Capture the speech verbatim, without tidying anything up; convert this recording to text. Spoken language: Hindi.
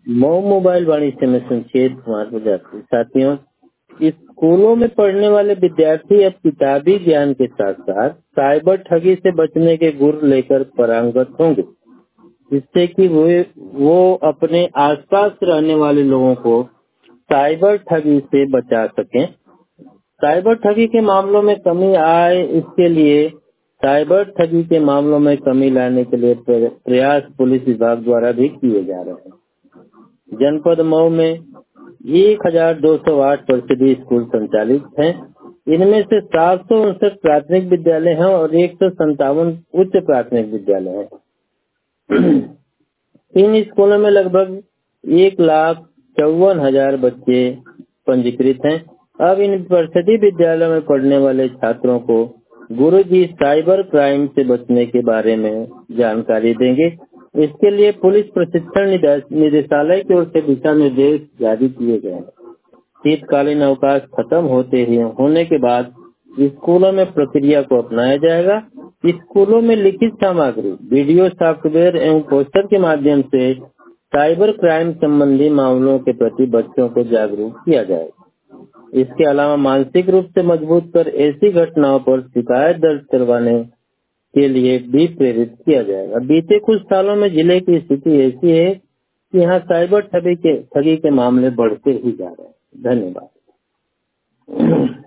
मऊ मोबाइल वाणिज्य में संक्षेप कुमार प्रजापति। साथियों, स्कूलों में पढ़ने वाले विद्यार्थी अब किताबी ज्ञान के साथ साथ साइबर ठगी से बचने के गुर लेकर पारंगत होंगे, जिससे कि वो वो अपने आसपास रहने वाले लोगों को साइबर ठगी से बचा सकें। साइबर ठगी के मामलों में कमी आए, इसके लिए साइबर ठगी के मामलों में कमी लाने के लिए प्रयास पुलिस विभाग द्वारा भी किए जा रहे हैं। जनपद मऊ में एक हजार दो सौ आठ परिषदीय स्कूल संचालित हैं। इनमें से सात सौ उनसठ प्राथमिक विद्यालय हैं और एक सौ संतावन उच्च प्राथमिक विद्यालय हैं। इन स्कूलों में लगभग एक लाख चौवन हजार बच्चे पंजीकृत हैं। अब इन परिषदीय विद्यालयों में पढ़ने वाले छात्रों को गुरुजी साइबर क्राइम से बचने के बारे में जानकारी देंगे। इसके लिए पुलिस प्रशिक्षण निदेशालय की ओर से दिशा निर्देश जारी किए गए हैं। शीतकालीन अवकाश खत्म होते ही होने के बाद स्कूलों में प्रक्रिया को अपनाया जाएगा। स्कूलों में लिखित सामग्री, वीडियो, सॉफ्टवेयर एवं पोस्टर के माध्यम से साइबर क्राइम संबंधी मामलों के प्रति बच्चों को जागरूक किया जाएगा। इसके अलावा मानसिक रूप से मजबूत कर ऐसी घटनाओं पर शिकायत दर्ज करवाने के लिए भी प्रेरित किया जाएगा। बीते कुछ सालों में जिले की स्थिति ऐसी है कि यहाँ साइबर ठगी के ठगी के मामले बढ़ते ही जा रहे हैं। धन्यवाद।